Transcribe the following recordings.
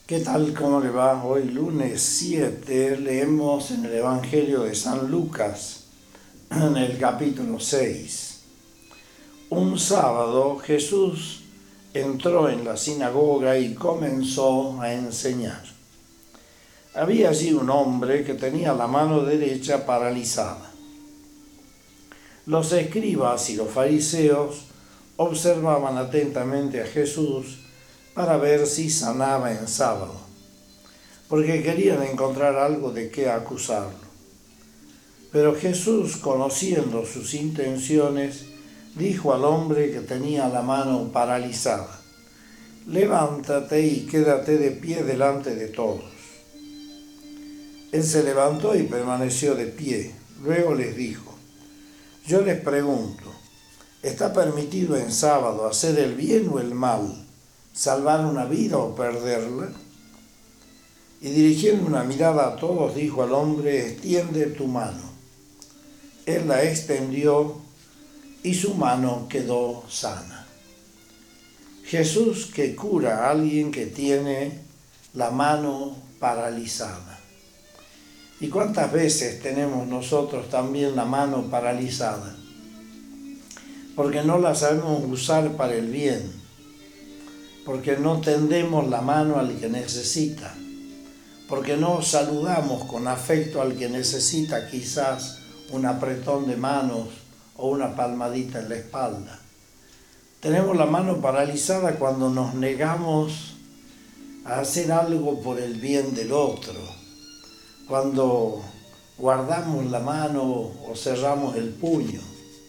¿Qué tal? ¿Cómo le va? Hoy lunes 7 leemos en el Evangelio de San Lucas, en el capítulo 6. Un sábado Jesús entró en la sinagoga y comenzó a enseñar. Había allí un hombre que tenía la mano derecha paralizada. Los escribas y los fariseos observaban atentamente a Jesús para ver si sanaba en sábado, porque querían encontrar algo de qué acusarlo. Pero Jesús, conociendo sus intenciones, dijo al hombre que tenía la mano paralizada: levántate y quédate de pie delante de todos. Él se levantó y permaneció de pie. Luego les dijo: yo les pregunto, ¿está permitido en sábado hacer el bien o el mal, salvar una vida o perderla? Y dirigiendo una mirada a todos, dijo al hombre: extiende tu mano. Él la extendió y su mano quedó sana. Jesús que cura a alguien que tiene la mano paralizada. ¿Y cuántas veces tenemos nosotros también la mano paralizada? Porque no la sabemos usar para el bien, porque no tendemos la mano al que necesita, porque no saludamos con afecto al que necesita quizás un apretón de manos o una palmadita en la espalda. Tenemos la mano paralizada cuando nos negamos a hacer algo por el bien del otro, cuando guardamos la mano o cerramos el puño.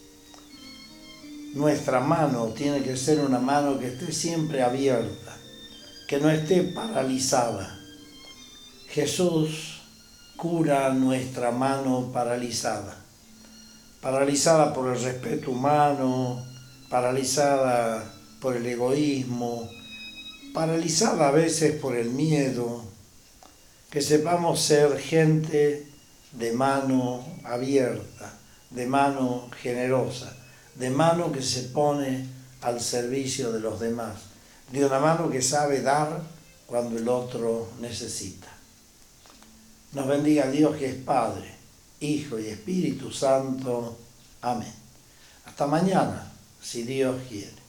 Nuestra mano tiene que ser una mano que esté siempre abierta, que no esté paralizada. Jesús cura nuestra mano paralizada, paralizada por el respeto humano, paralizada por el egoísmo, paralizada a veces por el miedo. Que sepamos ser gente de mano abierta, de mano generosa, de mano que se pone al servicio de los demás, de una mano que sabe dar cuando el otro necesita. Nos bendiga Dios, que es Padre, Hijo y Espíritu Santo. Amén. Hasta mañana, si Dios quiere.